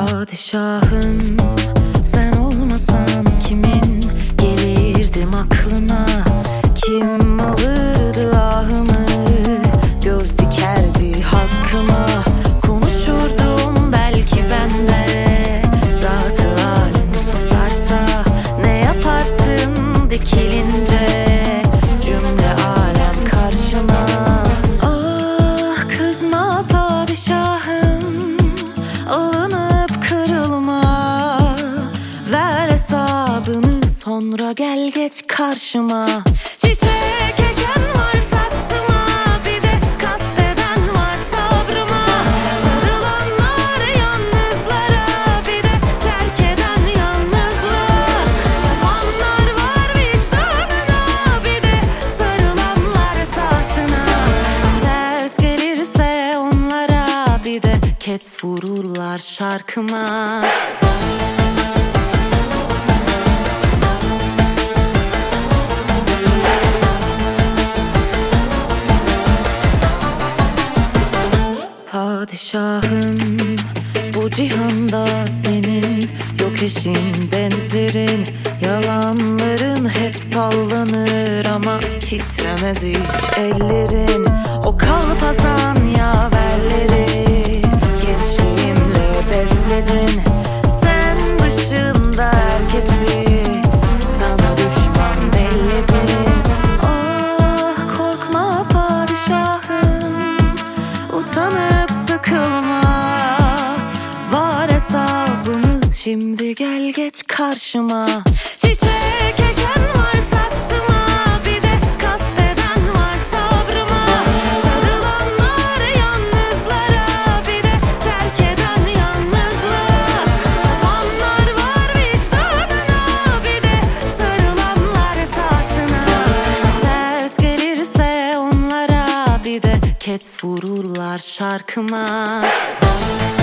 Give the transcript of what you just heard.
Padişahım sen olmasan kimin gelirdim aklına? Kim alırdı ahımı, göz dikerdi hakkıma? Konuşurdum belki ben de, zat-ı alem susarsa. Ne yaparsın dikilince cümle alem karşıma? Ah kızma padişahım, alınıp kırılma. Ver hesabını sonra gel geç karşıma. Çiçek eken var saksıma, bir de kasteden var sabrıma. Sarılanlar yalnızlara, bir de terk eden yalnızlığa. Tapanlar var vicdanına, bir de sarılanlar tahtına. Ters gelirse onlara, bir de ket vururlar şarkıma. Padişahım bu cihanda senin yok eşin benzerin. Yalanların hep sallanır ama titremez hiç ellerin. O kalpazan yaverleri gençliğimle besledin. Sen dışında herkesi sana düşman belledin. Ah korkma padişahım, utanıp sıkılma. Var hesabımız şimdi gel geç karşıma. Çiçek eken var saksıma, bir de kasteden var sabrıma. Sarılanlar yalnızlara, bir de terk eden yalnızlığa. Tapanlar var vicdanına, bir de sarılanlar tahtına. Ters gelirse onlara, bir de ket vururlar şarkıma.